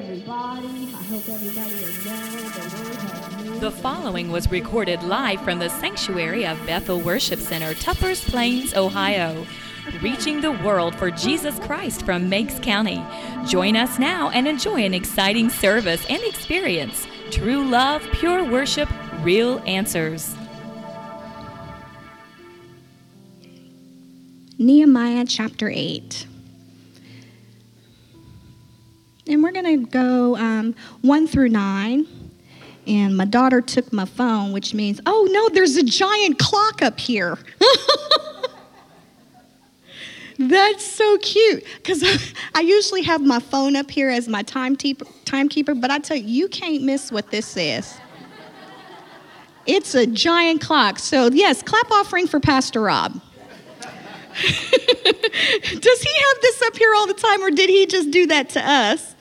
everybody. I hope everybody is well. The Lord has moved. The following was recorded live from the sanctuary of Bethel Worship Center, Tuppers Plains, Ohio, reaching the world for Jesus Christ from Meigs County. Join us now and enjoy an exciting service and experience. True love, pure worship, real answers. Nehemiah chapter 8. And we're going to go 1 through 9. And my daughter took my phone, which means, oh no, there's a giant clock up here. That's so cute. Because I usually have my phone up here as my timekeeper, but I tell you, you can't miss what this is. It's a giant clock. So yes, clap offering for Pastor Rob. Does he have this up here all the time, or did he just do that to us?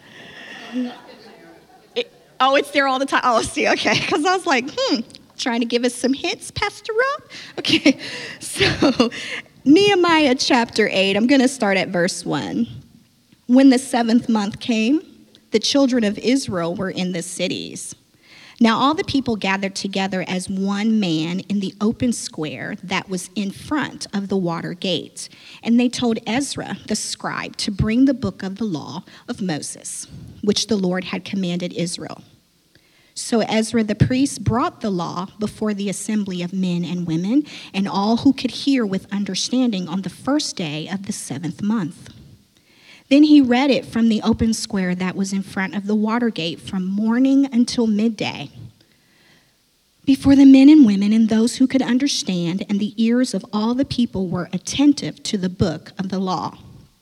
It's there all the time. Oh, see, okay. Because I was like, trying to give us some hints, Pastor Rob. Okay, so Nehemiah chapter 8, I'm going to start at verse 1. When the 7th month came, the children of Israel were in the cities. Now all the people gathered together as one man in the open square that was in front of the water gate. And they told Ezra, the scribe, to bring the book of the law of Moses, which the Lord had commanded Israel. So Ezra the priest brought the law before the assembly of men and women and all who could hear with understanding on the first day of the 7th month. Then he read it from the open square that was in front of the water gate from morning until midday, before the men and women and those who could understand, and the ears of all the people were attentive to the book of the law.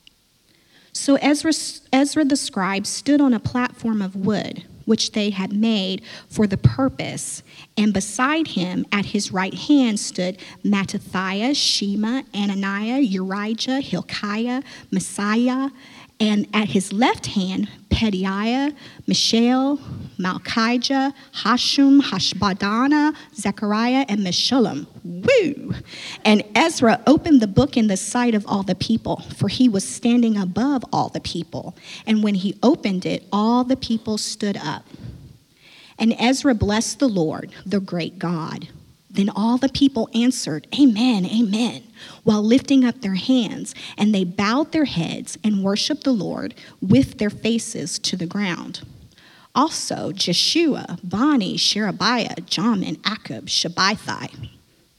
So Ezra the scribe stood on a platform of wood, which they had made for the purpose, and beside him at his right hand stood Mattithiah, Shema, Ananiah, Urijah, Hilkiah, Messiah, and at his left hand, Pedaiah, Mishael, Malchijah, Hashum, Hashbadana, Zechariah, and Meshullam. Woo! And Ezra opened the book in the sight of all the people, for he was standing above all the people. And when he opened it, all the people stood up. And Ezra blessed the Lord, the great God. Then all the people answered, Amen, Amen, while lifting up their hands, and they bowed their heads and worshiped the Lord with their faces to the ground. Also Jeshua, Bani, Sherebiah, Jamin, Akub, Shabbathai.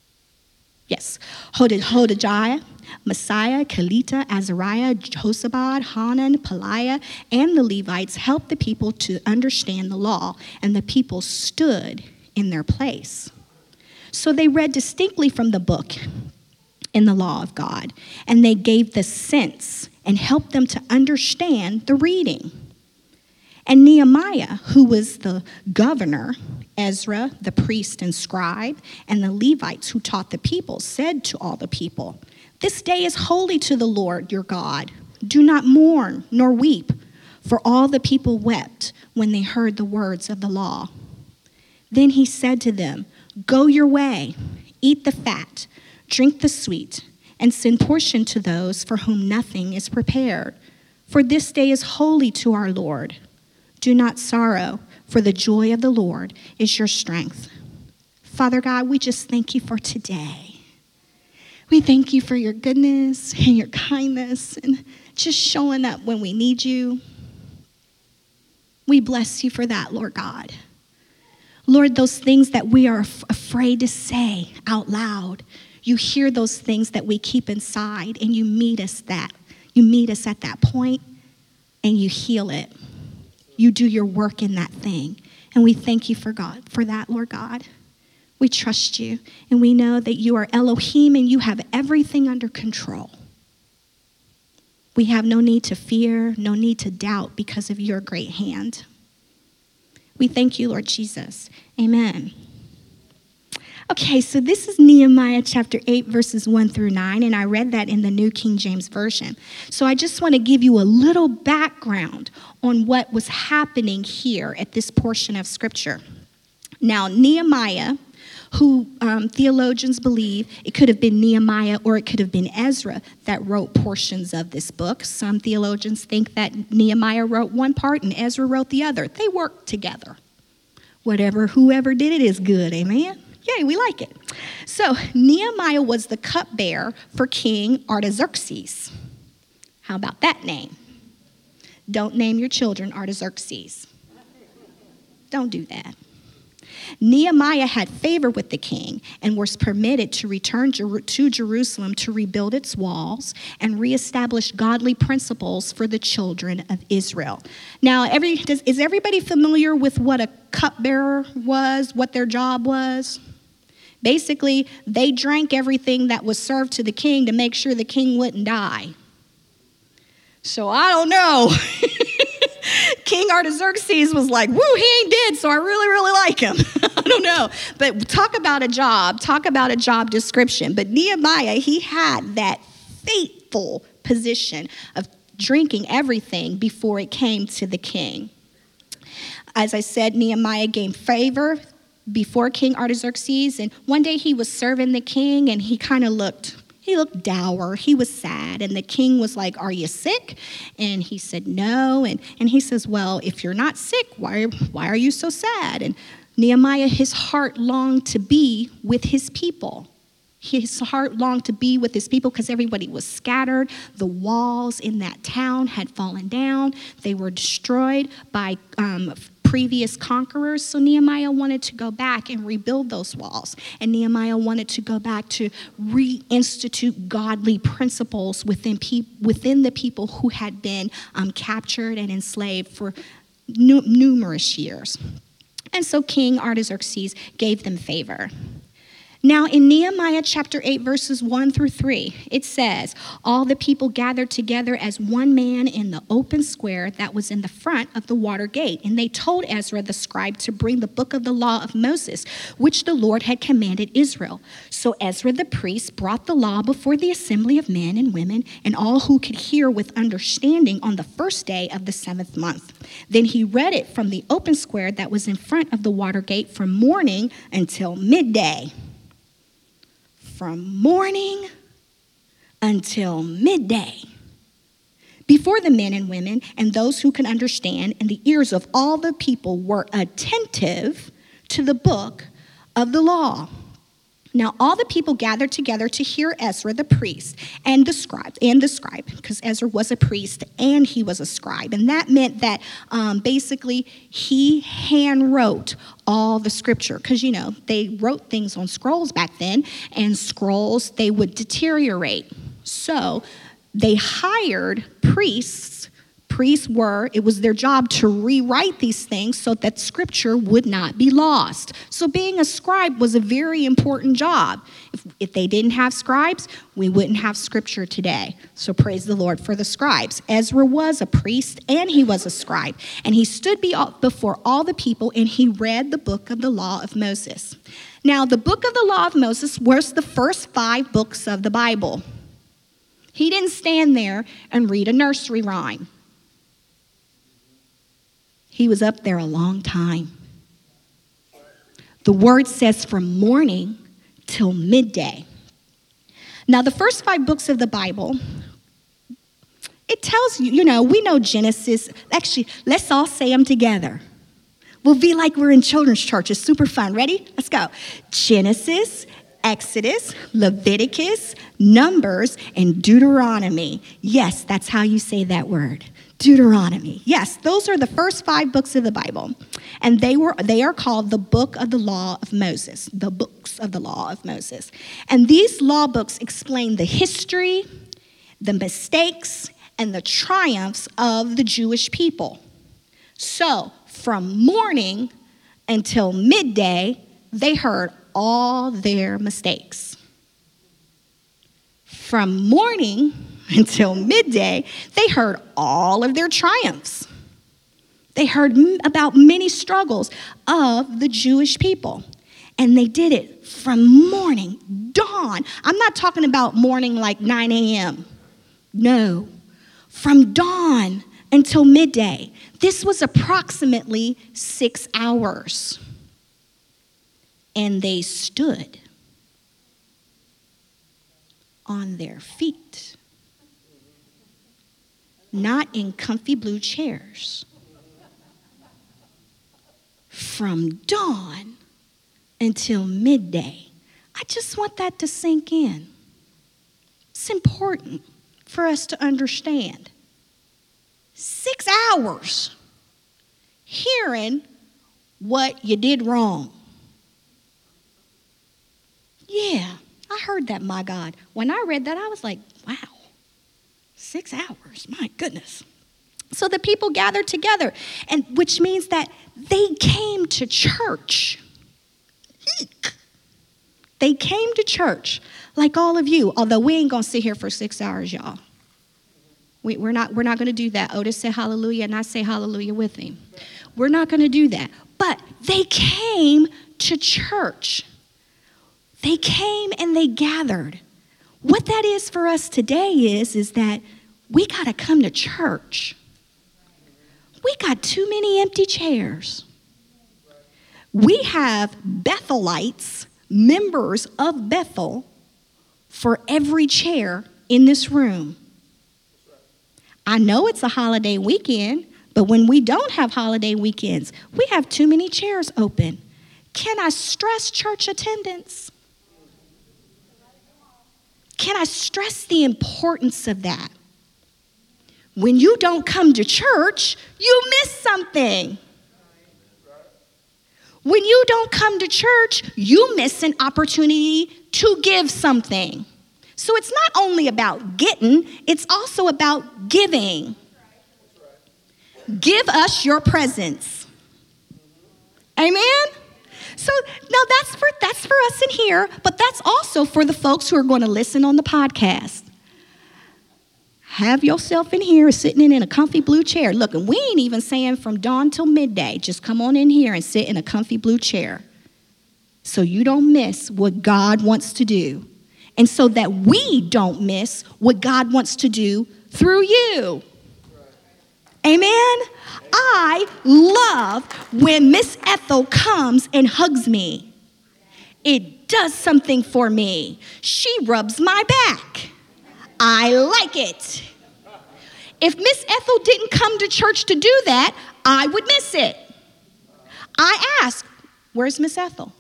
Yes, Hodijah, Messiah, Kelita, Azariah, Josabad, Hanan, Peliah, and the Levites helped the people to understand the law, and the people stood in their place. So they read distinctly from the book in the law of God, and they gave the sense and helped them to understand the reading. And Nehemiah, who was the governor, Ezra, the priest and scribe, and the Levites who taught the people, said to all the people, This day is holy to the Lord your God. Do not mourn nor weep. For all the people wept when they heard the words of the law. Then he said to them, Go your way, eat the fat, drink the sweet, and send portion to those for whom nothing is prepared. For this day is holy to our Lord. Do not sorrow, for the joy of the Lord is your strength. Father God, we just thank you for today. We thank you for your goodness and your kindness and just showing up when we need you. We bless you for that, Lord God. Lord, those things that we are afraid to say out loud, you hear those things that we keep inside, and you meet us at that point, and you heal it. You do your work in that thing, and we thank you for that, Lord God. We trust you, and we know that you are Elohim, and you have everything under control. We have no need to fear, no need to doubt because of your great hand. We thank you, Lord Jesus. Amen. Okay, so this is Nehemiah chapter 8, verses 1 through 9, and I read that in the New King James Version. So I just want to give you a little background on what was happening here at this portion of Scripture. Now, Nehemiah who theologians believe it could have been Nehemiah or it could have been Ezra that wrote portions of this book. Some theologians think that Nehemiah wrote one part and Ezra wrote the other. They worked together. Whoever did it is good, amen? Yay, we like it. So Nehemiah was the cupbearer for King Artaxerxes. How about that name? Don't name your children Artaxerxes. Don't do that. Nehemiah had favor with the king and was permitted to return to Jerusalem to rebuild its walls and reestablish godly principles for the children of Israel. Now, is everybody familiar with what a cupbearer was, what their job was? Basically, they drank everything that was served to the king to make sure the king wouldn't die. So I don't know. King Artaxerxes was like, woo, he ain't dead, so I really, really like him. I don't know. But talk about a job description. But Nehemiah, he had that fateful position of drinking everything before it came to the king. As I said, Nehemiah gained favor before King Artaxerxes, and one day he was serving the king, and he looked dour. He was sad. And the king was like, are you sick? And he said, no. And he says, well, if you're not sick, why are you so sad? And Nehemiah, his heart longed to be with his people. His heart longed to be with his people because everybody was scattered. The walls in that town had fallen down. They were destroyed by previous conquerors. So Nehemiah wanted to go back and rebuild those walls. And Nehemiah wanted to go back to reinstitute godly principles within the people who had been captured and enslaved for numerous years. And so King Artaxerxes gave them favor. Now, in Nehemiah chapter 8, verses 1 through 3, it says, all the people gathered together as one man in the open square that was in the front of the water gate. And they told Ezra the scribe to bring the book of the law of Moses, which the Lord had commanded Israel. So Ezra the priest brought the law before the assembly of men and women and all who could hear with understanding on the first day of the 7th month. Then he read it from the open square that was in front of the water gate from morning until midday. From morning until midday. Before the men and women and those who can understand, and the ears of all the people were attentive to the book of the law. Now all the people gathered together to hear Ezra the priest and the scribe, because Ezra was a priest and he was a scribe. And that meant that basically he hand wrote all the scripture, because they wrote things on scrolls back then, and scrolls, they would deteriorate. So they hired priests. It was their job to rewrite these things so that scripture would not be lost. So being a scribe was a very important job. If they didn't have scribes, we wouldn't have scripture today. So praise the Lord for the scribes. Ezra was a priest and he was a scribe. And he stood before all the people and he read the book of the law of Moses. Now, the book of the law of Moses was the first 5 books of the Bible. He didn't stand there and read a nursery rhyme. He was up there a long time. The word says from morning till midday. Now, the first 5 books of the Bible, it tells you, we know Genesis. Actually, let's all say them together. We'll be like we're in children's church. It's super fun. Ready? Let's go. Genesis, Exodus, Leviticus, Numbers, and Deuteronomy. Yes, that's how you say that word. Deuteronomy. Yes, those are the first 5 books of the Bible. And they are called the book of the law of Moses, the books of the law of Moses. And these law books explain the history, the mistakes, and the triumphs of the Jewish people. So, from morning until midday, they heard all their mistakes. From morning until midday, they heard all of their triumphs. They heard about many struggles of the Jewish people. And they did it from morning, dawn. I'm not talking about morning like 9 a.m. No, from dawn until midday. This was approximately 6 hours. And they stood on their feet, not in comfy blue chairs, from dawn until midday. I just want that to sink in. It's important for us to understand. 6 hours hearing what you did wrong. Yeah, I heard that, my God. When I read that, I was like, wow, 6 hours, my goodness. So the people gathered together, and which means that they came to church. They came to church like all of you, although we ain't going to sit here for 6 hours, y'all. We're not going to do that. Otis said hallelujah, and I say hallelujah with him. We're not going to do that. But they came to church. They came and they gathered. What that is for us today is that we got to come to church. We got too many empty chairs. We have Bethelites, members of Bethel, for every chair in this room. I know it's a holiday weekend, but when we don't have holiday weekends, we have too many chairs open. Can I stress church attendance? Can I stress the importance of that? When you don't come to church, you miss something. When you don't come to church, you miss an opportunity to give something. So it's not only about getting, it's also about giving. Give us your presence. Amen? So now that's for us in here, but that's also for the folks who are going to listen on the podcast. Have yourself in here sitting in a comfy blue chair. Look, and we ain't even saying from dawn till midday. Just come on in here and sit in a comfy blue chair so you don't miss what God wants to do. And so that we don't miss what God wants to do through you. Amen? I love when Miss Ethel comes and hugs me. It does something for me. She rubs my back. I like it. If Miss Ethel didn't come to church to do that, I would miss it. I ask, where's Miss Ethel?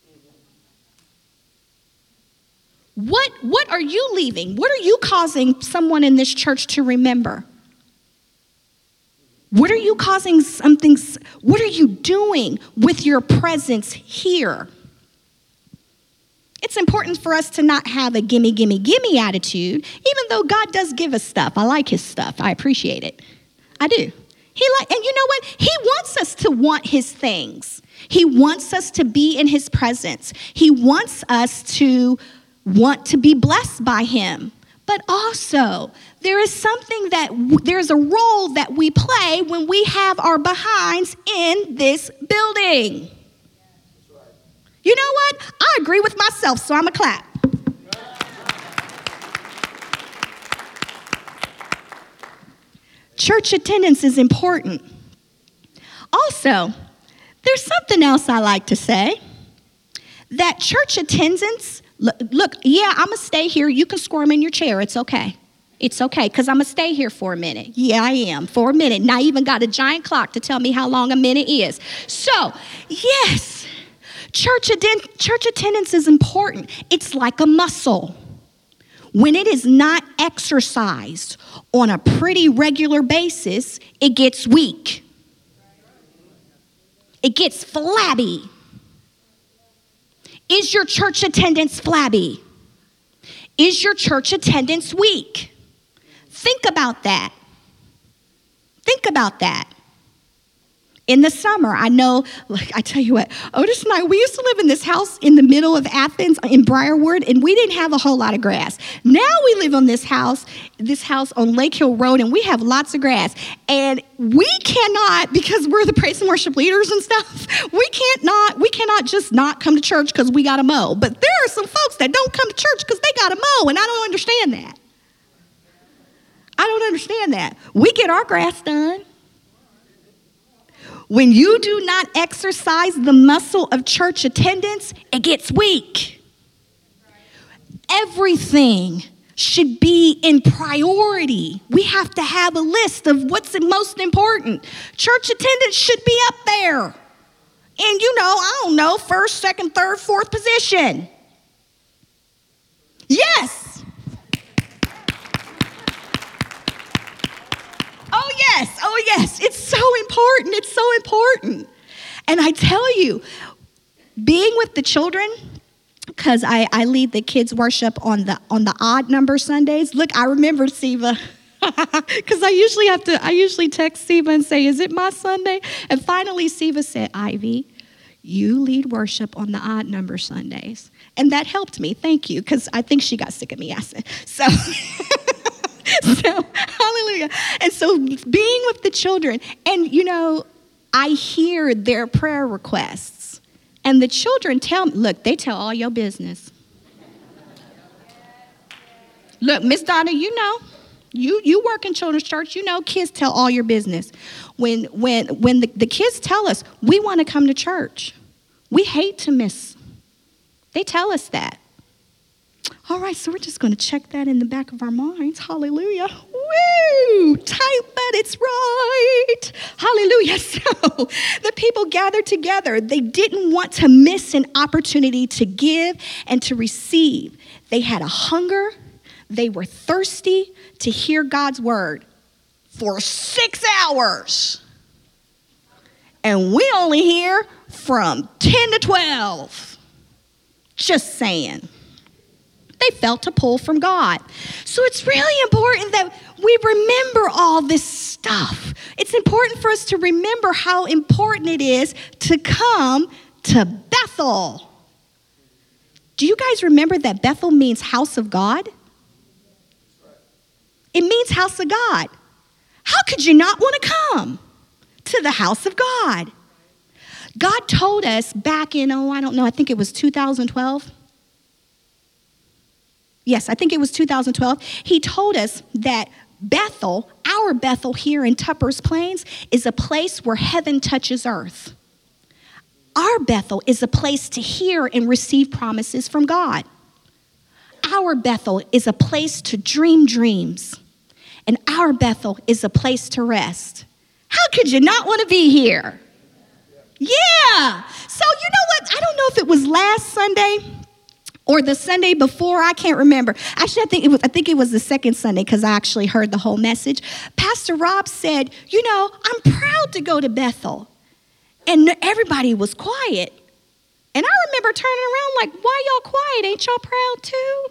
What are you leaving? What are you causing someone in this church to remember? What are you causing something? What are you doing with your presence here? It's important for us to not have a gimme, gimme, gimme attitude, even though God does give us stuff. I like his stuff. I appreciate it. I do. And you know what? He wants us to want his things. He wants us to be in his presence. He wants us to want to be blessed by him. But also, there's a role that we play when we have our behinds in this building. You know what? I agree with myself, so I'm going to clap. Church attendance is important. Also, there's something else I like to say. That church attendance, look, yeah, I'm going to stay here. You can squirm in your chair. It's okay. It's okay, because I'm going to stay here for a minute. Yeah, I am, for a minute. And I even got a giant clock to tell me how long a minute is. So, yes. Church attendance is important. It's like a muscle. When it is not exercised on a pretty regular basis, it gets weak. It gets flabby. Is your church attendance flabby? Is your church attendance weak? Think about that. Think about that. In the summer, I know, like I tell you what, Otis and I, we used to live in this house in the middle of Athens in Briarwood, and we didn't have a whole lot of grass. Now we live on this house on Lake Hill Road, and we have lots of grass. And we cannot, because we're the praise and worship leaders and stuff, we cannot just not come to church because we got to mow. But there are some folks that don't come to church because they got to mow, and I don't understand that. I don't understand that. We get our grass done. When you do not exercise the muscle of church attendance, it gets weak. Everything should be in priority. We have to have a list of what's the most important. Church attendance should be up there. And I don't know, first, second, third, fourth position. Yes. Oh yes. It's so important. It's so important. And I tell you, being with the children, because I lead the kids worship on the odd number Sundays. Look, I remember Siva, because I usually text Siva and say, is it my Sunday? And finally Siva said, Ivy, you lead worship on the odd number Sundays. And that helped me. Thank you, because I think she got sick of me asking. So, hallelujah. And so being with the children, and I hear their prayer requests. And the children tell me, look, they tell all your business. Look, Miss Donna, you work in children's church, kids tell all your business. When the kids tell us, we want to come to church, we hate to miss. They tell us that. All right, so we're just going to check that in the back of our minds. Hallelujah. Woo! Tight, but it's right. Hallelujah. So the people gathered together. They didn't want to miss an opportunity to give and to receive. They had a hunger. They were thirsty to hear God's word for 6 hours. And we only hear from 10 to 12. Just saying. They felt a pull from God. So it's really important that we remember all this stuff. It's important for us to remember how important it is to come to Bethel. Do you guys remember that Bethel means house of God? It means house of God. How could you not want to come to the house of God? God told us back in, I think it was 2012. Yes, I think it was 2012. He told us that Bethel, our Bethel here in Tupper's Plains, is a place where heaven touches earth. Our Bethel is a place to hear and receive promises from God. Our Bethel is a place to dream dreams. And our Bethel is a place to rest. How could you not want to be here? Yeah. So you know what? I don't know if it was last Sunday or the Sunday before, I can't remember. Actually, I think it was the second Sunday, because I actually heard the whole message. Pastor Rob said, I'm proud to go to Bethel. And everybody was quiet. And I remember turning around like, why y'all quiet? Ain't y'all proud too?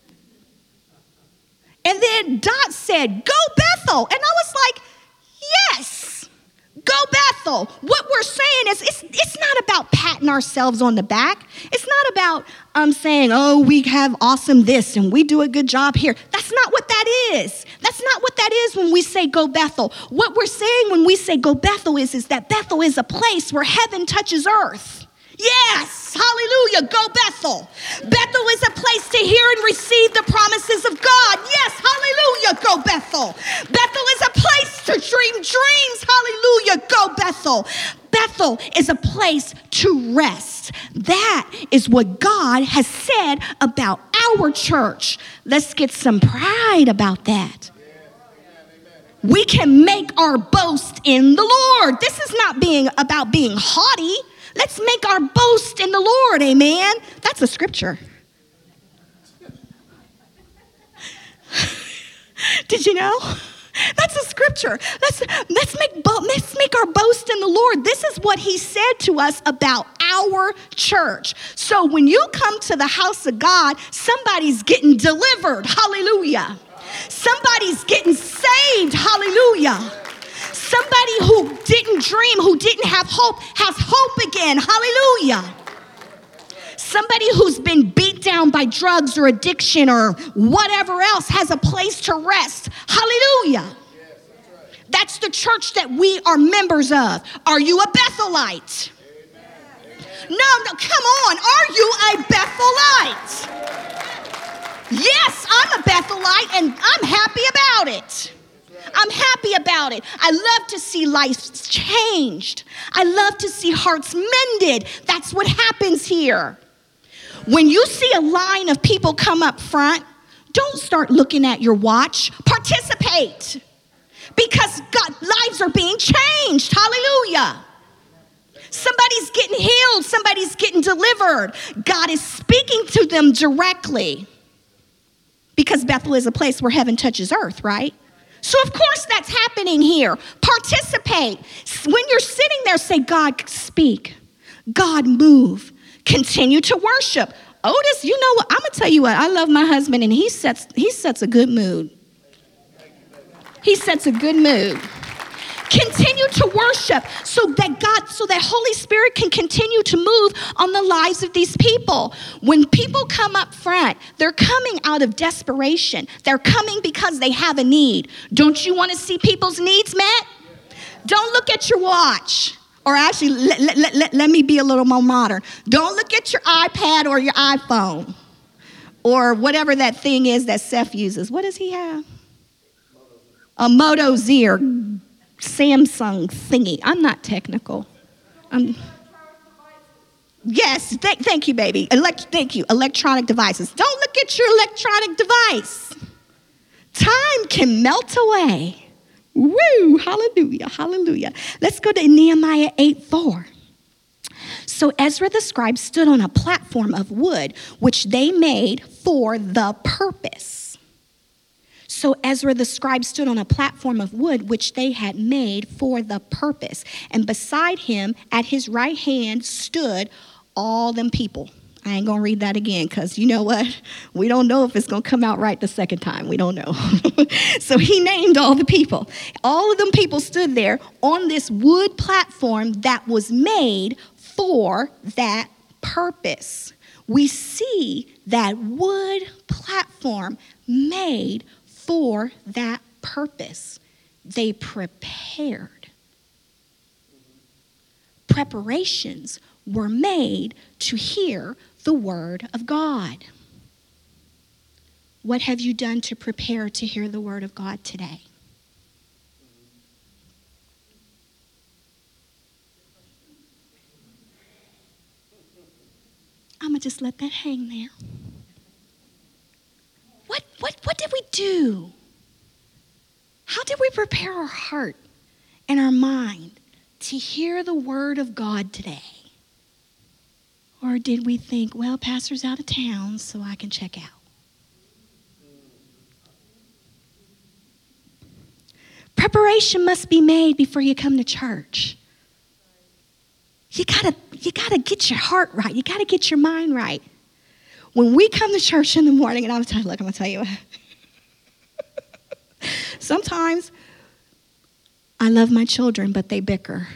And then Dot said, go Bethel. And I was like, yes, go Bethel. What we're saying is it's not about patting ourselves on the back. It's not about saying, oh, we have awesome this and we do a good job here. That's not what that is. That's not what that is when we say go Bethel. What we're saying when we say go Bethel is that Bethel is a place where heaven touches earth. Yes, hallelujah, go Bethel. Bethel is a place to hear and receive the promises of God. Yes, hallelujah, go Bethel. Bethel is a place to dream dreams. Hallelujah, go Bethel. Bethel is a place to rest. That is what God has said about our church. Let's get some pride about that. We can make our boast in the Lord. This is not about being haughty. Let's make our boast in the Lord, amen? That's a scripture. Did you know? That's a scripture. Let's make our boast in the Lord. This is what he said to us about our church. So when you come to the house of God, somebody's getting delivered. Hallelujah. Somebody's getting saved. Hallelujah. Somebody who didn't dream, who didn't have hope, has hope again. Hallelujah. Somebody who's been beat down by drugs or addiction or whatever else has a place to rest. Hallelujah. Yes, that's the church that we are members of. Are you a Bethelite? Amen. No, come on. Are you a Bethelite? Yes, I'm a Bethelite and I'm happy about it. I'm happy about it. I love to see lives changed. I love to see hearts mended. That's what happens here. When you see a line of people come up front, don't start looking at your watch. Participate. Because lives are being changed. Hallelujah. Somebody's getting healed. Somebody's getting delivered. God is speaking to them directly. Because Bethel is a place where heaven touches earth, right? So of course that's happening here. Participate. When you're sitting there, say, God, speak. God, move. Continue to worship. Otis, you know what? I'm going to tell you what. I love my husband, and he sets a good mood. He sets a good mood. Continue to worship so that Holy Spirit can continue to move on the lives of these people. When people come up front, they're coming out of desperation. They're coming because they have a need. Don't you want to see people's needs met? Don't look at your watch. Or actually, let me be a little more modern. Don't look at your iPad or your iPhone or whatever that thing is that Seth uses. What does he have? A Moto Z or Samsung thingy. I'm not technical. Yes, thank you, baby. Thank you. Electronic devices. Don't look at your electronic device. Time can melt away. Woo, hallelujah, hallelujah. Let's go to Nehemiah 8:4. So Ezra the scribe stood on a platform of wood, which they made for the purpose. So Ezra the scribe stood on a platform of wood, which they had made for the purpose. And beside him, at his right hand, stood all them people. I ain't going to read that again because you know what? We don't know if it's going to come out right the second time. We don't know. So he named all the people. All of them people stood there on this wood platform that was made for that purpose. We see that wood platform made for that purpose. They prepared. Preparations were made to hear the word of God. What have you done to prepare to hear the word of God today? I'm going to just let that hang there. What did we do? How did we prepare our heart and our mind to hear the word of God today? Or did we think, well, pastor's out of town, so I can check out? Preparation must be made before you come to church. You gotta get your heart right. You gotta get your mind right. When we come to church in the morning, and I'm going to tell you what. Sometimes I love my children, but they bicker.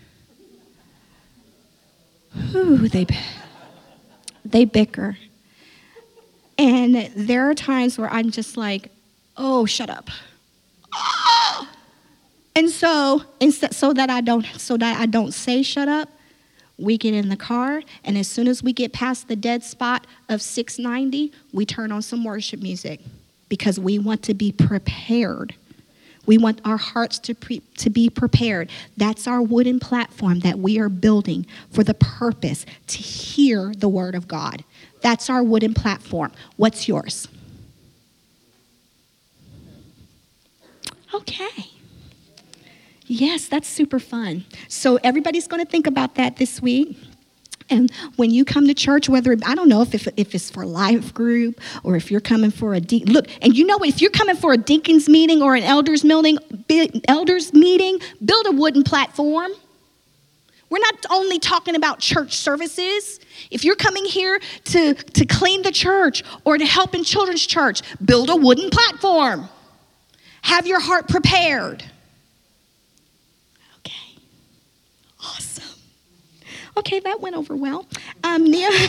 Ooh, they bicker. And there are times where I'm just like, oh, shut up. Oh! And so that I don't say shut up, we get in the car, and as soon as we get past the dead spot of 690, we turn on some worship music because we want to be prepared. We want our hearts to be prepared. That's our wooden platform that we are building for the purpose to hear the word of God. That's our wooden platform. What's yours? Okay. Yes, that's super fun. So everybody's going to think about that this week. And when you come to church, I don't know if it's for a life group or if you're coming for look, and you know what, if you're coming for a deacons meeting or an elders meeting, build a wooden platform. We're not only talking about church services. If you're coming here to clean the church or to help in children's church, build a wooden platform. Have your heart prepared. Okay. Awesome. Okay, that went over well. Nehemiah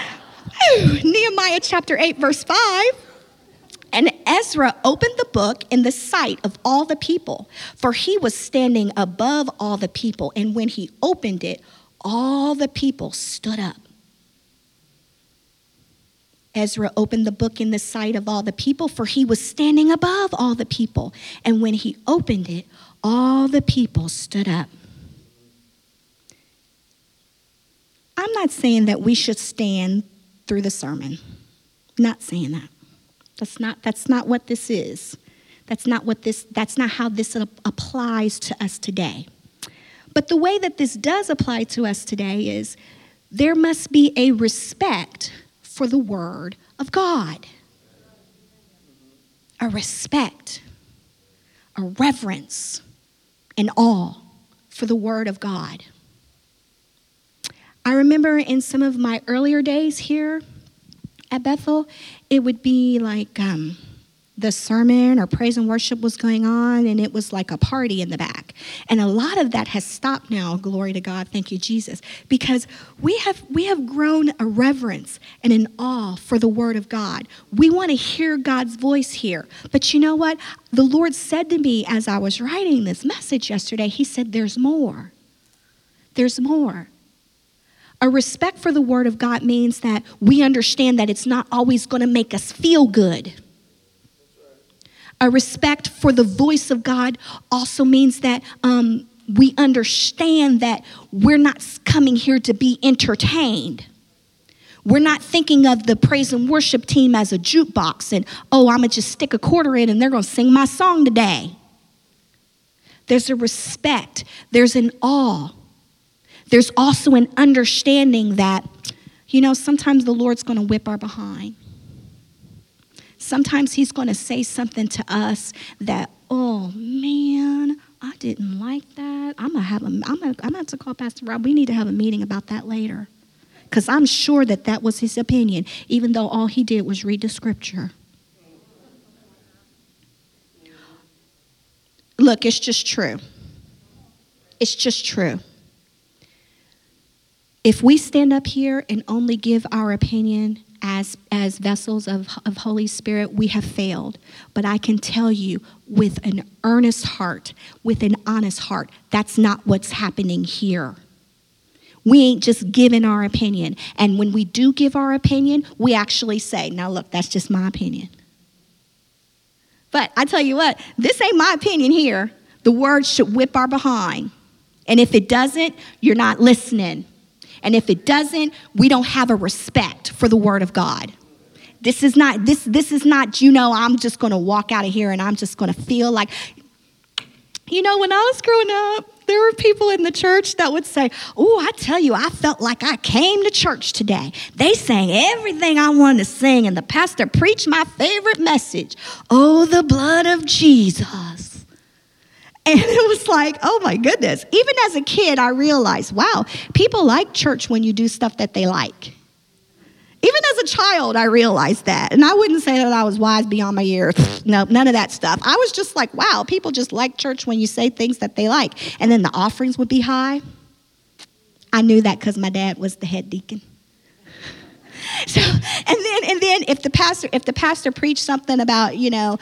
chapter 8, verse 5. And Ezra opened the book in the sight of all the people, for he was standing above all the people. And when he opened it, all the people stood up. Ezra opened the book in the sight of all the people, for he was standing above all the people. And when he opened it, all the people stood up. I'm not saying that we should stand through the sermon. Not saying that. That's not what this is. That's not how this applies to us today. But the way that this does apply to us today is there must be a respect for the word of God. A respect, a reverence, an awe for the word of God. I remember in some of my earlier days here at Bethel, it would be like the sermon or praise and worship was going on, and it was like a party in the back. And a lot of that has stopped now, glory to God, thank you, Jesus, because we have grown a reverence and an awe for the word of God. We want to hear God's voice here. But you know what? The Lord said to me as I was writing this message yesterday, he said, there's more. There's more. A respect for the word of God means that we understand that it's not always going to make us feel good. A respect for the voice of God also means that we understand that we're not coming here to be entertained. We're not thinking of the praise and worship team as a jukebox and, I'm going to just stick a quarter in and they're going to sing my song today. There's a respect. There's an awe. There's also an understanding that, sometimes the Lord's going to whip our behind. Sometimes he's going to say something to us that, oh man, I didn't like that. I'm gonna have to call Pastor Rob. We need to have a meeting about that later. Because I'm sure that was his opinion, even though all he did was read the scripture. Look, it's just true. It's just true. If we stand up here and only give our opinion as vessels of Holy Spirit, we have failed. But I can tell you with an earnest heart, with an honest heart, that's not what's happening here. We ain't just giving our opinion. And when we do give our opinion, we actually say, now look, that's just my opinion. But I tell you what, this ain't my opinion here. The word should whip our behind. And if it doesn't, you're not listening. And if it doesn't, we don't have a respect for the word of God. This is not, I'm just going to walk out of here and I'm just going to feel like, when I was growing up, there were people in the church that would say, I tell you, I felt like I came to church today. They sang everything I wanted to sing and the pastor preached my favorite message. Oh, the blood of Jesus. And it was like, oh my goodness. Even as a kid, I realized, wow, people like church when you do stuff that they like. Even as a child, I realized that. And I wouldn't say that I was wise beyond my years. No, none of that stuff. I was just like, wow, people just like church when you say things that they like. And then the offerings would be high. I knew that because my dad was the head deacon. So, and then if the pastor preached something about,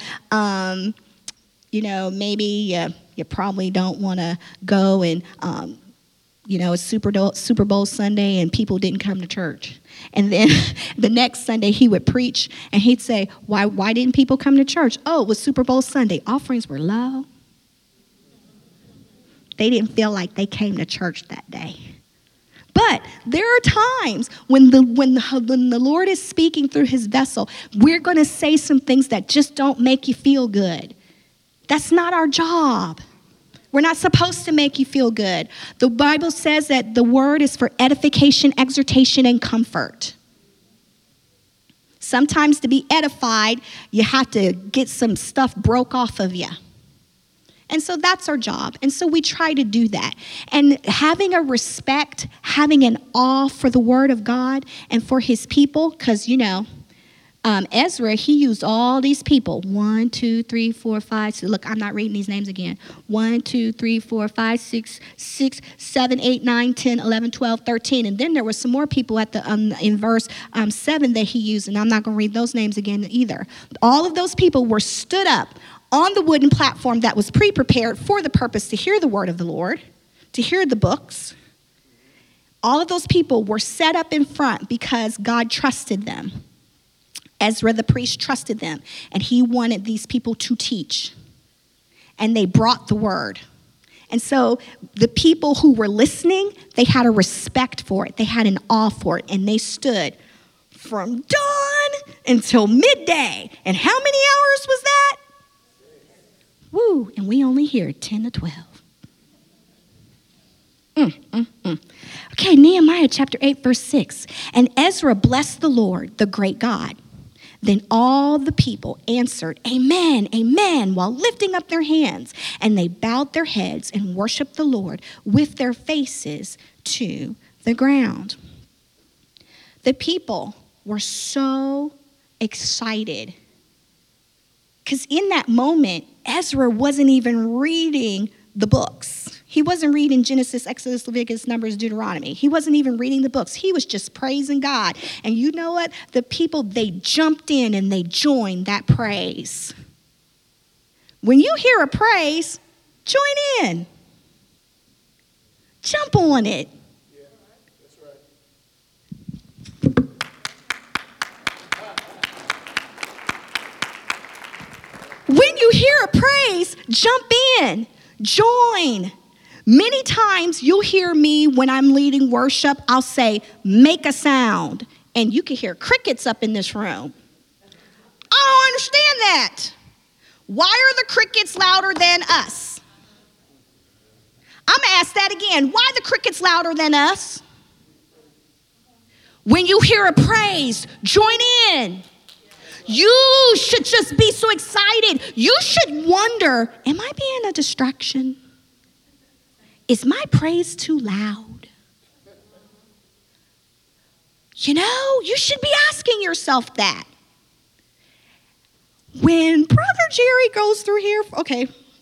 maybe you probably don't want to go and, it's Super Bowl Sunday and people didn't come to church. And then the next Sunday he would preach and he'd say, why didn't people come to church? Oh, it was Super Bowl Sunday. Offerings were low. They didn't feel like they came to church that day. But there are times when the Lord is speaking through his vessel, we're going to say some things that just don't make you feel good. That's not our job. We're not supposed to make you feel good. The Bible says that the word is for edification, exhortation, and comfort. Sometimes to be edified, you have to get some stuff broke off of you. And so that's our job. And so we try to do that. And having a respect, having an awe for the word of God and for his people, because, Ezra, he used all these people. 1, 2, 3, 4, 5. So look, I'm not reading these names again. 1, 2, 3, 4, 5, 6, 7, 8, 9, 10, 11, 12, 13. And then there were some more people at in verse 7 that he used. And I'm not going to read those names again either. All of those people were stood up on the wooden platform that was pre-prepared for the purpose to hear the word of the Lord, to hear the books. All of those people were set up in front because God trusted them. Ezra the priest trusted them, and he wanted these people to teach. And they brought the word. And so the people who were listening, they had a respect for it. They had an awe for it. And they stood from dawn until midday. And how many hours was that? Woo, and we only hear 10 to 12. Okay, Nehemiah chapter 8, verse 6. And Ezra blessed the Lord, the great God. Then all the people answered, Amen, amen, while lifting up their hands. And they bowed their heads and worshiped the Lord with their faces to the ground. The people were so excited because in that moment, Ezra wasn't even reading the books. He wasn't reading Genesis, Exodus, Leviticus, Numbers, Deuteronomy. He wasn't even reading the books. He was just praising God. And you know what? The people, they jumped in and they joined that praise. When you hear a praise, join in. Jump on it. Yeah, that's right. When you hear a praise, jump in, join. Many times you'll hear me when I'm leading worship, I'll say, make a sound. And you can hear crickets up in this room. I don't understand that. Why are the crickets louder than us? I'm going to ask that again. Why are the crickets louder than us? When you hear a praise, join in. You should just be so excited. You should wonder, am I being a distraction? Is my praise too loud? You know, you should be asking yourself that. When Brother Jerry goes through here, okay.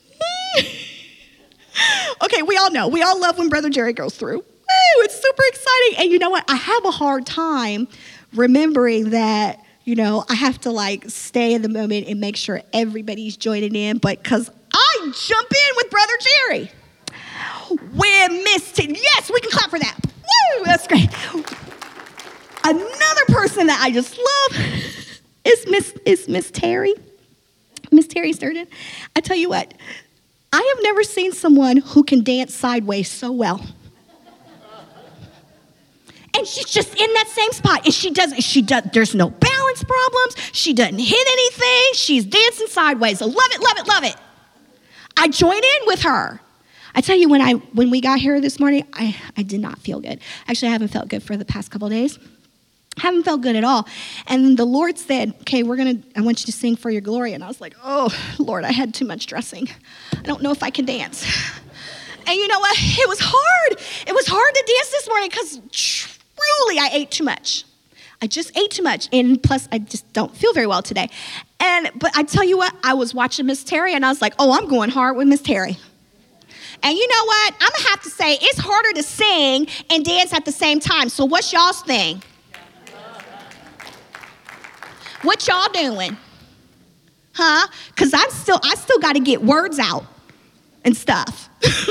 Okay, we all know. We all love when Brother Jerry goes through. Woo, it's super exciting. And you know what? I have a hard time remembering that, you know, I have to like stay in the moment and make sure everybody's joining in. But because I jump in with Brother Jerry. When Miss yes, we can clap for that. Woo, that's great. Another person that I just love is Miss Terry. Miss Terry Sturgeon. I tell you what, I have never seen someone who can dance sideways so well. And she's just in that same spot. And she does, there's no balance problems. She doesn't hit anything. She's dancing sideways. I love it, love it, love it. I join in with her. I tell you, when we got here this morning, I did not feel good. Actually, I haven't felt good for the past couple of days. I haven't felt good at all. And the Lord said, okay, I want you to sing For Your Glory. And I was like, oh, Lord, I had too much dressing. I don't know if I can dance. And you know what? It was hard. It was hard to dance this morning because truly I ate too much. I just ate too much. And plus, I just don't feel very well today. But I tell you what, I was watching Miss Terry, and I was like, oh, I'm going hard with Miss Terry. And you know what? I'm going to have to say it's harder to sing and dance at the same time. So what's y'all's thing? What y'all doing? Huh? Because I still got to get words out and stuff.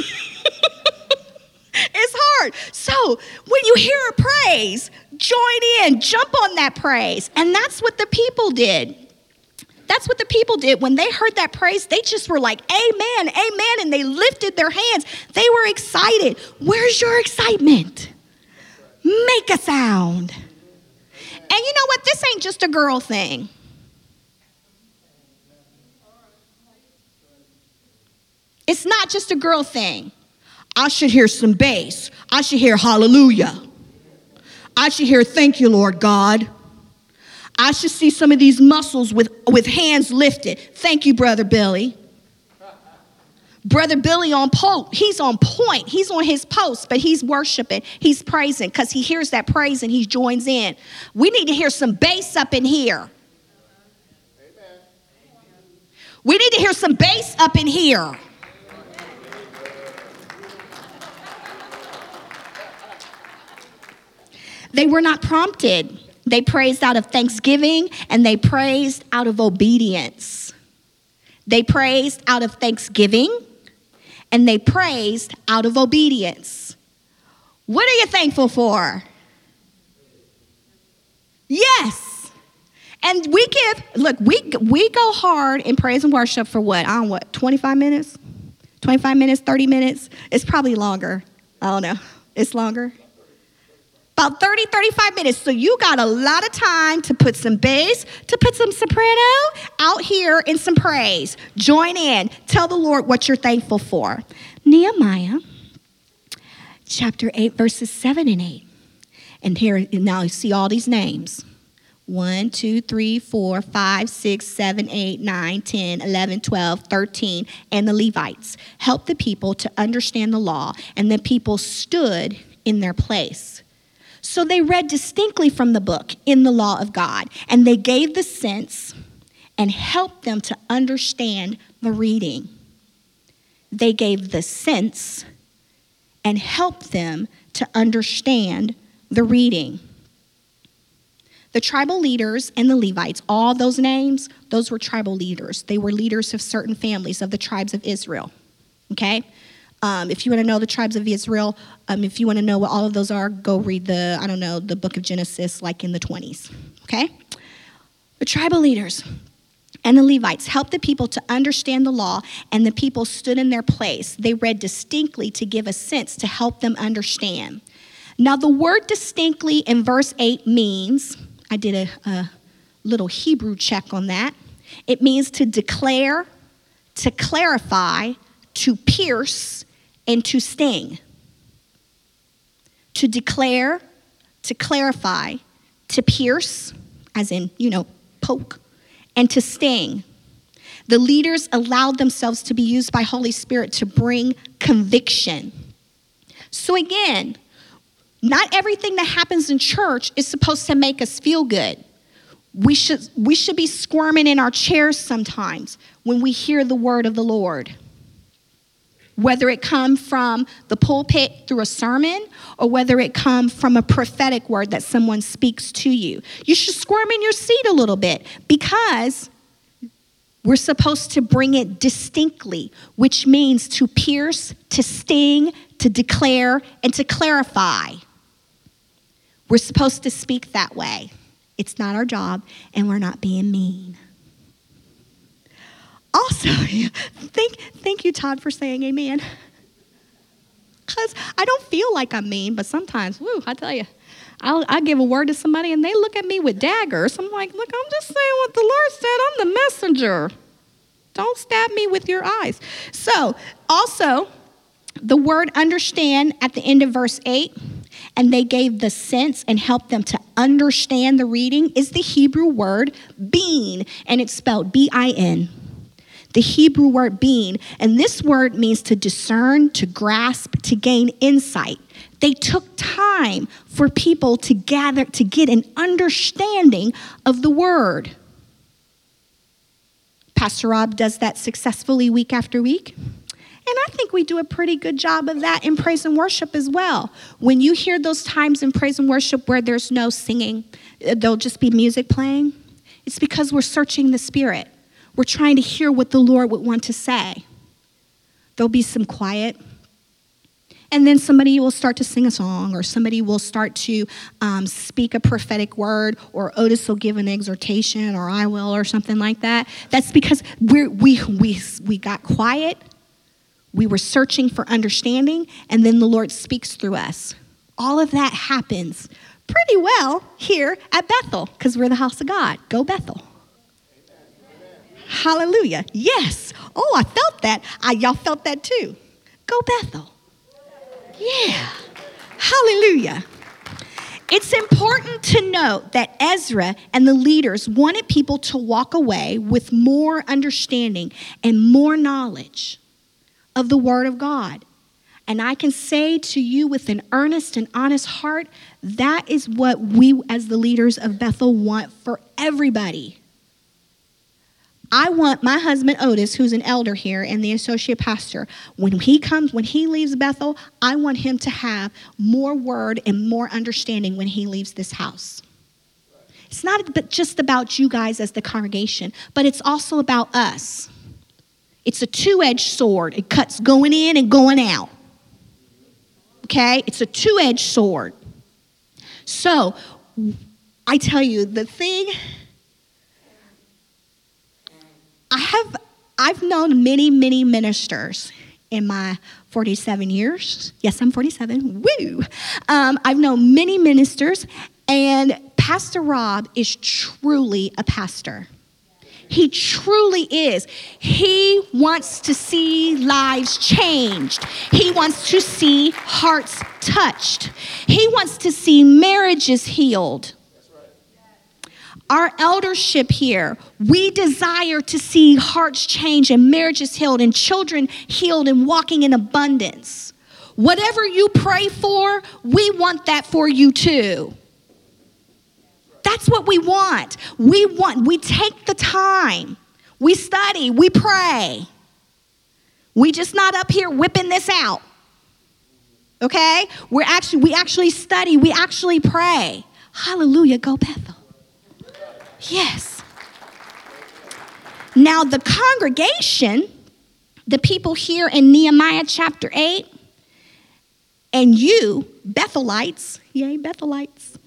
It's hard. So when you hear a praise, join in, jump on that praise. And that's what the people did. That's what the people did. When they heard that praise, they just were like, amen, amen. And they lifted their hands. They were excited. Where's your excitement? Make a sound. And you know what? This ain't just a girl thing. It's not just a girl thing. I should hear some bass. I should hear hallelujah. I should hear thank you, Lord God. I should see some of these muscles with hands lifted. Thank you, Brother Billy. Brother Billy he's on point. He's on his post, but he's worshiping. He's praising because he hears that praise and he joins in. We need to hear some bass up in here. Amen. We need to hear some bass up in here. They were not prompted. They praised out of thanksgiving and they praised out of obedience. They praised out of thanksgiving and they praised out of obedience. What are you thankful for? Yes. And we go hard in praise and worship for what? 25 minutes? 25 minutes, 30 minutes? It's probably longer. I don't know. It's longer. About 30, 35 minutes. So you got a lot of time to put some bass, to put some soprano out here in some praise. Join in. Tell the Lord what you're thankful for. Nehemiah chapter 8, verses 7 and 8. And here, now you see all these names. 1, 2, 3, 4, 5, 6, 7, 8, 9, 10, 11, 12, 13, and the Levites helped the people to understand the law, and the people stood in their place. So they read distinctly from the book in the law of God, and they gave the sense and helped them to understand the reading. They gave the sense and helped them to understand the reading. The tribal leaders and the Levites, all those names, those were tribal leaders. They were leaders of certain families of the tribes of Israel, okay? If you want to know the tribes of Israel, if you want to know what all of those are, go read the book of Genesis like in the 20s, okay? The tribal leaders and the Levites helped the people to understand the law, and the people stood in their place. They read distinctly to give a sense to help them understand. Now, the word distinctly in verse 8 means, I did a little Hebrew check on that. It means to declare, to clarify, to pierce, and to sting. To declare, to clarify, to pierce, as in, poke, and to sting. The leaders allowed themselves to be used by Holy Spirit to bring conviction. So again, not everything that happens in church is supposed to make us feel good. We should be squirming in our chairs sometimes when we hear the word of the Lord. Whether it come from the pulpit through a sermon or whether it come from a prophetic word that someone speaks to you. You should squirm in your seat a little bit because we're supposed to bring it distinctly, which means to pierce, to sting, to declare, and to clarify. We're supposed to speak that way. It's not our job, and we're not being mean. Also, thank you, Todd, for saying amen. Because I don't feel like I'm mean, but sometimes, I tell you, I give a word to somebody, and they look at me with daggers. I'm like, look, I'm just saying what the Lord said. I'm the messenger. Don't stab me with your eyes. So, also, the word understand at the end of verse 8, and they gave the sense and helped them to understand the reading, is the Hebrew word bin, and it's spelled B-I-N. The Hebrew word bin, and this word means to discern, to grasp, to gain insight. They took time for people to gather, to get an understanding of the word. Pastor Rob does that successfully week after week. And I think we do a pretty good job of that in praise and worship as well. When you hear those times in praise and worship where there's no singing, there'll just be music playing, it's because we're searching the Spirit. We're trying to hear what the Lord would want to say. There'll be some quiet. And then somebody will start to sing a song, or somebody will start to speak a prophetic word, or Otis will give an exhortation, or I will, or something like that. That's because we got quiet. We were searching for understanding, and then the Lord speaks through us. All of that happens pretty well here at Bethel, because we're the house of God. Go Bethel. Hallelujah. Yes. Oh, I felt that. Y'all felt that too. Go Bethel. Yeah. Hallelujah. It's important to note that Ezra and the leaders wanted people to walk away with more understanding and more knowledge of the Word of God. And I can say to you with an earnest and honest heart, that is what we as the leaders of Bethel want for everybody. I want my husband Otis, who's an elder here and the associate pastor, when he leaves Bethel, I want him to have more word and more understanding when he leaves this house. It's not just about you guys as the congregation, but it's also about us. It's a two-edged sword. It cuts going in and going out. Okay? It's a two-edged sword. So, I tell you, the thing I've known many, many ministers in my 47 years. Yes, I'm 47. Woo! I've known many ministers, and Pastor Rob is truly a pastor. He truly is. He wants to see lives changed. He wants to see hearts touched. He wants to see marriages healed. Our eldership here, we desire to see hearts change and marriages healed and children healed and walking in abundance. Whatever you pray for, we want that for you too. That's what we want. We take the time. We study, we pray. We just not up here whipping this out. Okay? We actually study, we actually pray. Hallelujah, go Bethel. Yes. Now the congregation, the people here in Nehemiah chapter 8, and you, Bethelites, yay, Bethelites,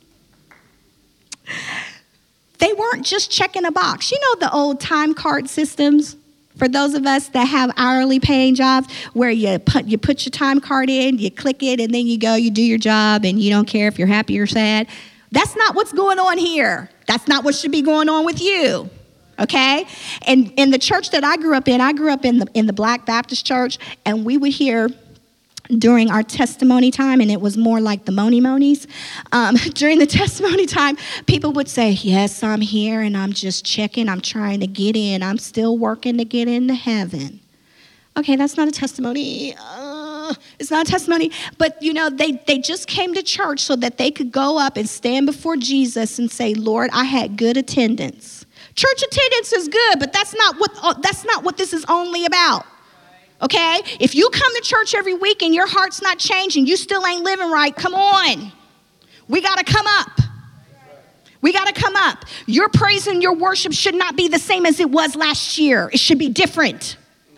they weren't just checking a box. You know the old time card systems? For those of us that have hourly paying jobs where you put your time card in, you click it, and then you go, you do your job, and you don't care if you're happy or sad. That's not what's going on here. That's not what should be going on with you, okay? And in the church that I grew up in the Black Baptist church, and we would hear during our testimony time, and it was more like the monies. During the testimony time, people would say, yes, I'm here, and I'm just checking. I'm trying to get in. I'm still working to get into heaven. Okay, that's not a testimony. It's not a testimony. But, you know, they just came to church so that they could go up and stand before Jesus and say, Lord, I had good attendance. Church attendance is good, but that's not what this is only about. Okay? If you come to church every week and your heart's not changing, you still ain't living right, come on. We got to come up. We got to come up. Your praise and your worship should not be the same as it was last year. It should be different.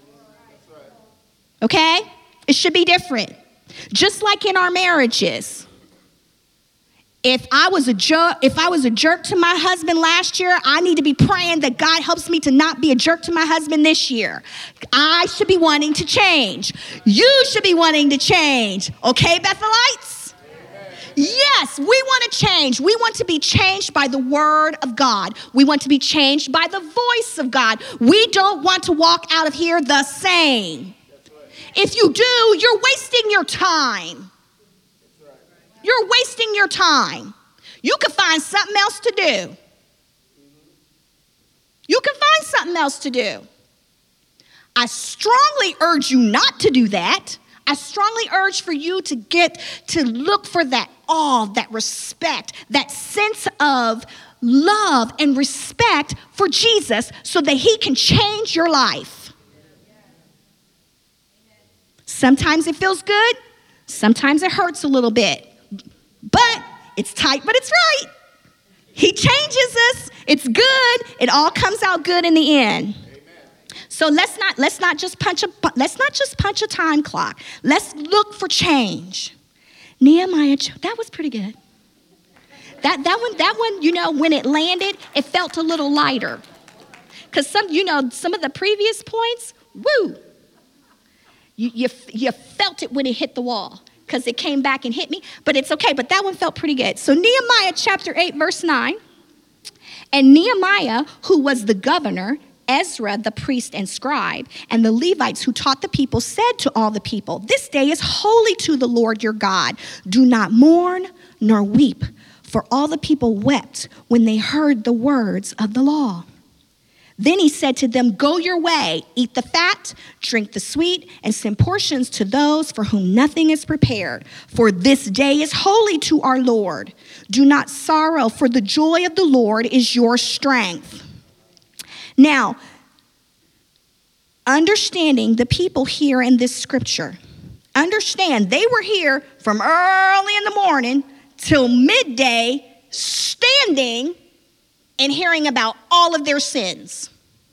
Okay? It should be different. Just like in our marriages. If I was a jerk to my husband last year, I need to be praying that God helps me to not be a jerk to my husband this year. I should be wanting to change. You should be wanting to change. Okay, Bethelites? Yes, we want to change. We want to be changed by the word of God. We want to be changed by the voice of God. We don't want to walk out of here the same. If you do, you're wasting your time. You're wasting your time. You can find something else to do. You can find something else to do. I strongly urge you not to do that. I strongly urge for you to look for that awe, that respect, that sense of love and respect for Jesus so that he can change your life. Sometimes it feels good. Sometimes it hurts a little bit. But it's tight, but it's right. He changes us. It's good. It all comes out good in the end. Amen. So let's not just punch a time clock. Let's look for change. Nehemiah, that was pretty good. That one, you know, when it landed, it felt a little lighter. Because some of the previous points, woo, you felt it when it hit the wall. Because it came back and hit me, but it's okay. But that one felt pretty good. So Nehemiah chapter 8, verse 9. And Nehemiah, who was the governor, Ezra, the priest and scribe, and the Levites who taught the people, said to all the people, this day is holy to the Lord your God. Do not mourn nor weep. For all the people wept when they heard the words of the law. Then he said to them, go your way, eat the fat, drink the sweet, and send portions to those for whom nothing is prepared. For this day is holy to our Lord. Do not sorrow, for the joy of the Lord is your strength. Now, understanding the people here in this scripture, understand they were here from early in the morning till midday, standing and hearing about all of their sins.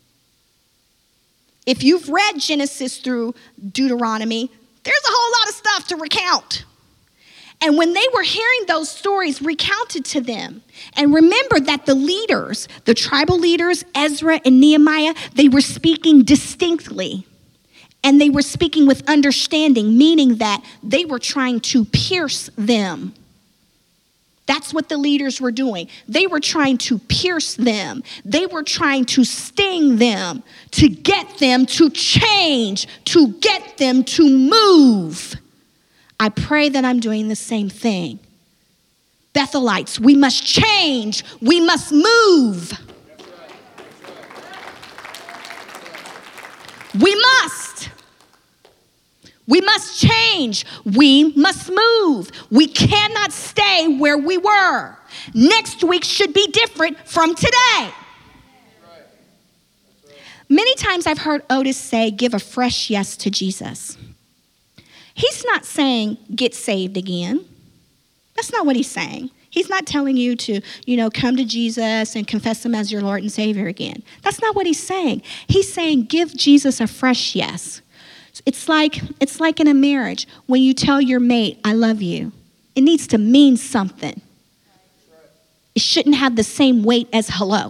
If you've read Genesis through Deuteronomy, there's a whole lot of stuff to recount. And when they were hearing those stories recounted to them, and remember that the leaders, the tribal leaders, Ezra and Nehemiah, they were speaking distinctly. And they were speaking with understanding, meaning that they were trying to pierce them. That's what the leaders were doing. They were trying to pierce them. They were trying to sting them, to get them to change, to get them to move. I pray that I'm doing the same thing. Bethelites, we must change. We must move. We must. We must change. We must move. We cannot stay where we were. Next week should be different from today. Many times I've heard Otis say, give a fresh yes to Jesus. He's not saying get saved again. That's not what he's saying. He's not telling you to, come to Jesus and confess him as your Lord and Savior again. That's not what he's saying. He's saying give Jesus a fresh yes. It's like in a marriage when you tell your mate, I love you. It needs to mean something. It shouldn't have the same weight as hello.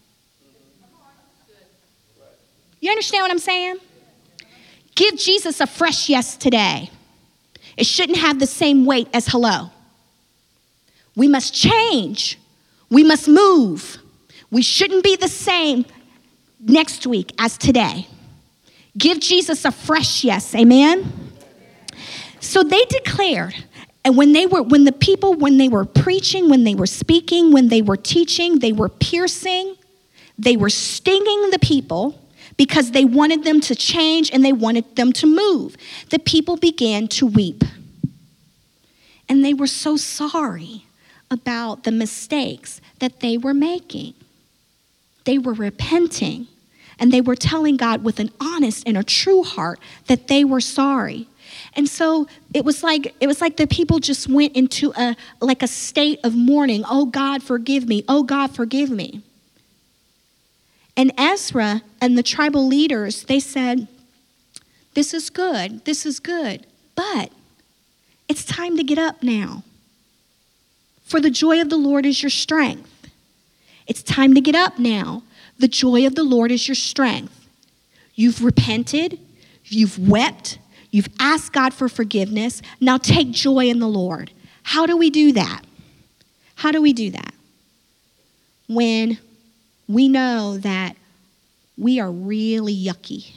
You understand what I'm saying? Give Jesus a fresh yes today. It shouldn't have the same weight as hello. We must change. We must move. We shouldn't be the same next week as today. Give Jesus a fresh yes. Amen? So they declared, and when they were preaching, when they were speaking, when they were teaching, they were piercing, they were stinging the people, because they wanted them to change and they wanted them to move. The people began to weep. And they were so sorry about the mistakes that they were making. They were repenting. And they were telling God with an honest and a true heart that they were sorry. And so it was like the people just went into a state of mourning. Oh, God, forgive me. Oh, God, forgive me. And Ezra and the tribal leaders, they said, this is good, but it's time to get up now. For the joy of the Lord is your strength. It's time to get up now. The joy of the Lord is your strength. You've repented, you've wept, you've asked God for forgiveness. Now take joy in the Lord. How do we do that? How do we do that? When we know that we are really yucky.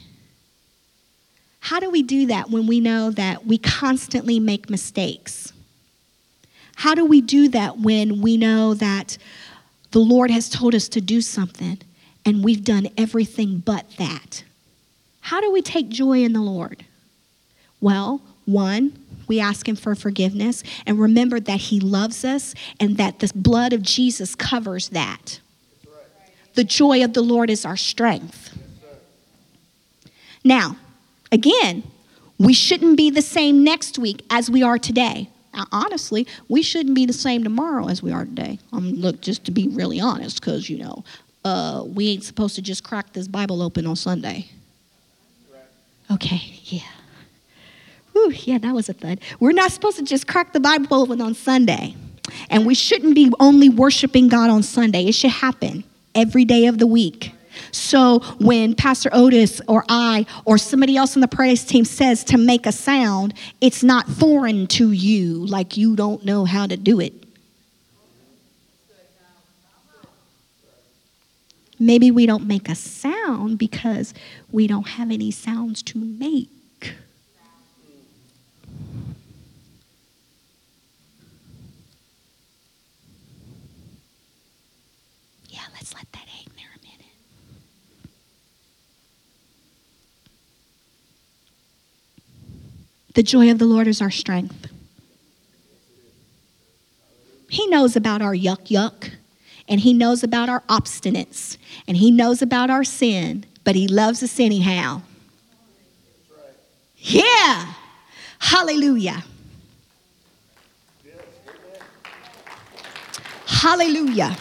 How do we do that when we know that we constantly make mistakes? How do we do that when we know that the Lord has told us to do something and we've done everything but that? How do we take joy in the Lord? Well, one, we ask him for forgiveness and remember that he loves us and that the blood of Jesus covers that. The joy of the Lord is our strength. Now, again, we shouldn't be the same next week as we are today. Now, honestly, we shouldn't be the same tomorrow as we are today. Look, just to be really honest, because, we ain't supposed to just crack this Bible open on Sunday. Okay, yeah. Whew, yeah, that was a thud. We're not supposed to just crack the Bible open on Sunday. And we shouldn't be only worshiping God on Sunday. It should happen every day of the week. So when Pastor Otis or I or somebody else on the praise team says to make a sound, it's not foreign to you, like you don't know how to do it. Maybe we don't make a sound because we don't have any sounds to make. Let's let that hang there a minute. The joy of the Lord is our strength. He knows about our yuck, and he knows about our obstinance, and he knows about our sin, but he loves us anyhow. Yeah. Hallelujah. Hallelujah.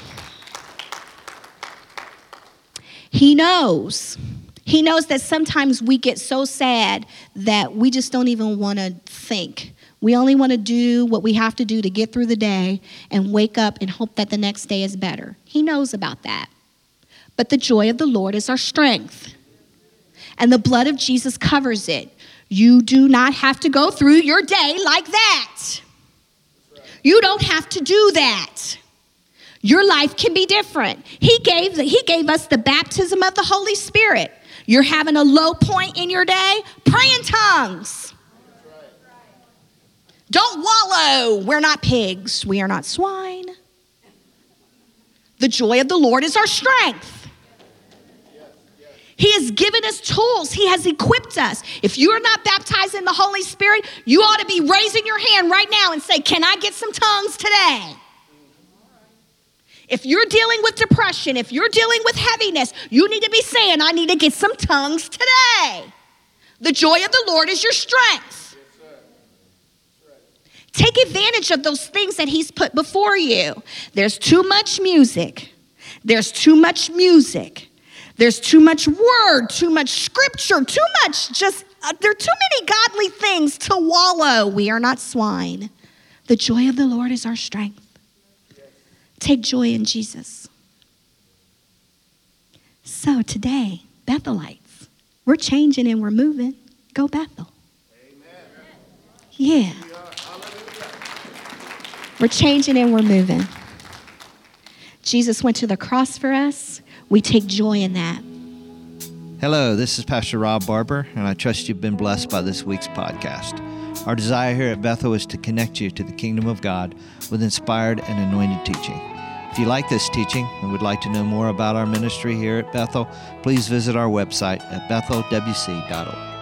He knows. He knows that sometimes we get so sad that we just don't even want to think. We only want to do what we have to do to get through the day and wake up and hope that the next day is better. He knows about that. But the joy of the Lord is our strength. And the blood of Jesus covers it. You do not have to go through your day like that. You don't have to do that. Your life can be different. He gave us the baptism of the Holy Spirit. You're having a low point in your day, pray in tongues. Don't wallow. We're not pigs. We are not swine. The joy of the Lord is our strength. He has given us tools. He has equipped us. If you are not baptized in the Holy Spirit, you ought to be raising your hand right now and say, can I get some tongues today? If you're dealing with depression, if you're dealing with heaviness, you need to be saying, I need to get some tongues today. The joy of the Lord is your strength. Take advantage of those things that he's put before you. There's too much music. There's too much music. There's too much word, too much scripture, too much there are too many godly things to wallow. We are not swine. The joy of the Lord is our strength. Take joy in Jesus. So today, Bethelites, we're changing and we're moving. Go Bethel. Amen. Yeah. We're changing and we're moving. Jesus went to the cross for us. We take joy in that. Hello, this is Pastor Rob Barber, and I trust you've been blessed by this week's podcast. Our desire here at Bethel is to connect you to the kingdom of God with inspired and anointed teaching. If you like this teaching and would like to know more about our ministry here at Bethel, please visit our website at bethelwc.org.